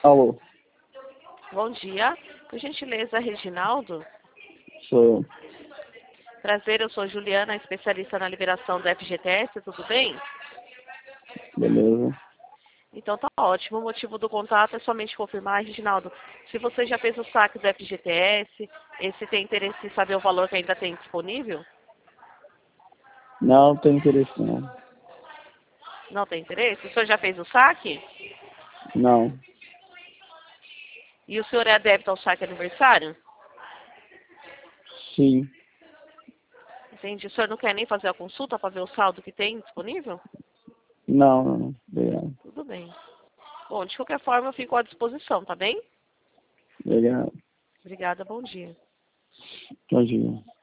Alô, Bom dia. Por gentileza, Reginaldo. sou eu. Prazer, eu sou Juliana, especialista na liberação do FGTS, tudo bem? Beleza. Então tá ótimo. O motivo do contato é somente confirmar, Reginaldo, se você já fez o saque do FGTS, e se tem interesse em saber o valor que ainda tem disponível. Não tem interesse não. Não tem interesse? O senhor já fez o saque? Não. E o senhor é adepto ao saque aniversário? Sim. Entende? O senhor não quer nem fazer a consulta para ver o saldo que tem disponível? Não, não. Obrigado. Tudo bem. Bom, de qualquer forma, eu fico à disposição, tá bem? Obrigado. Obrigada, bom dia. Bom dia.